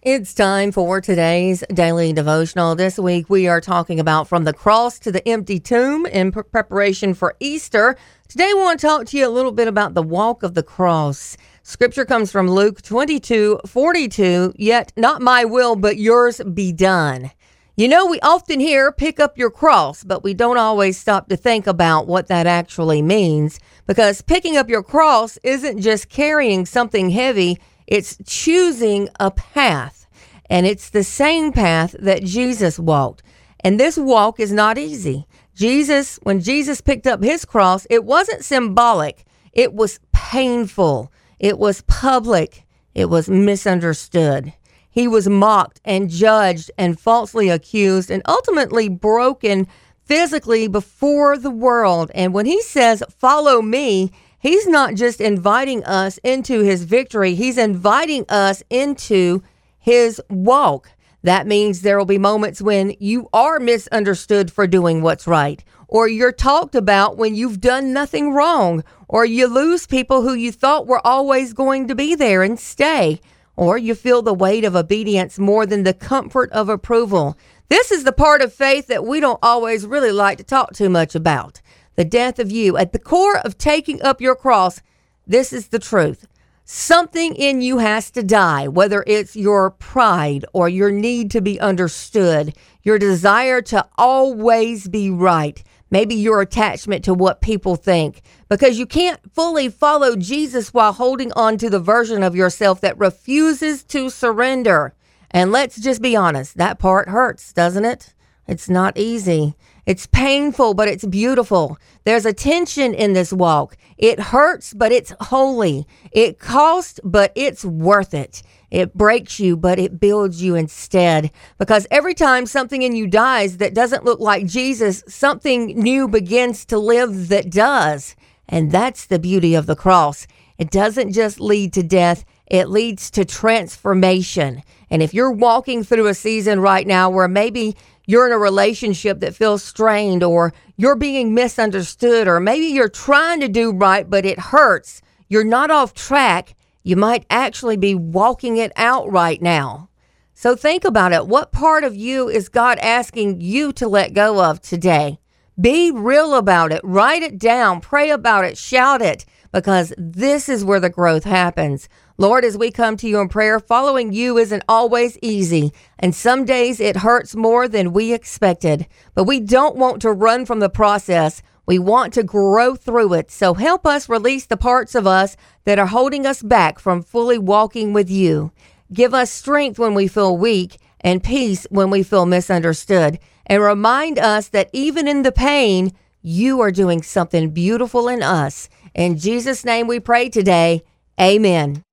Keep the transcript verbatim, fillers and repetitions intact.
It's time for today's daily devotional. This week we are talking about from the cross to the empty tomb in pre- preparation for Easter. Today we want to talk to you a little bit about the walk of the cross. Scripture comes from Luke twenty-two forty-two, yet not my will but yours be done. You know, we often hear pick up your cross, but we don't always stop to think about what that actually means, because picking up your cross isn't just carrying something heavy. It's choosing a path, and it's the same path that Jesus walked. And this walk is not easy. Jesus, when Jesus picked up his cross, it wasn't symbolic. It was painful. It was public. It was misunderstood. He was mocked and judged and falsely accused and ultimately broken physically before the world. And when he says, "Follow me," he's not just inviting us into his victory. He's inviting us into his walk. That means there will be moments when you are misunderstood for doing what's right, or you're talked about when you've done nothing wrong, or you lose people who you thought were always going to be there and stay, or you feel the weight of obedience more than the comfort of approval. This is the part of faith that we don't always really like to talk too much about. The death of you. At the core of taking up your cross, this is the truth. Something in you has to die, whether it's your pride or your need to be understood, your desire to always be right, maybe your attachment to what people think, because you can't fully follow Jesus while holding on to the version of yourself that refuses to surrender. And let's just be honest, that part hurts, doesn't it? It's not easy. It's painful, but it's beautiful. There's a tension in this walk. It hurts, but it's holy. It costs, but it's worth it. It breaks you, but it builds you instead. Because every time something in you dies that doesn't look like Jesus, something new begins to live that does. And that's the beauty of the cross. It doesn't just lead to death. It leads to transformation. And if you're walking through a season right now where maybe you're in a relationship that feels strained, or you're being misunderstood, or maybe you're trying to do right, but it hurts, you're not off track, you might actually be walking it out right now. So think about it. What part of you is God asking you to let go of today? Be real about it. Write it down. Pray about it. Shout it, because this is where the growth happens. Lord, as we come to you in prayer, following you isn't always easy, and some days it hurts more than we expected. But we don't want to run from the process. We want to grow through it. So help us release the parts of us that are holding us back from fully walking with you. Give us strength when we feel weak and peace when we feel misunderstood. And remind us that even in the pain, you are doing something beautiful in us. In Jesus' name we pray today. Amen.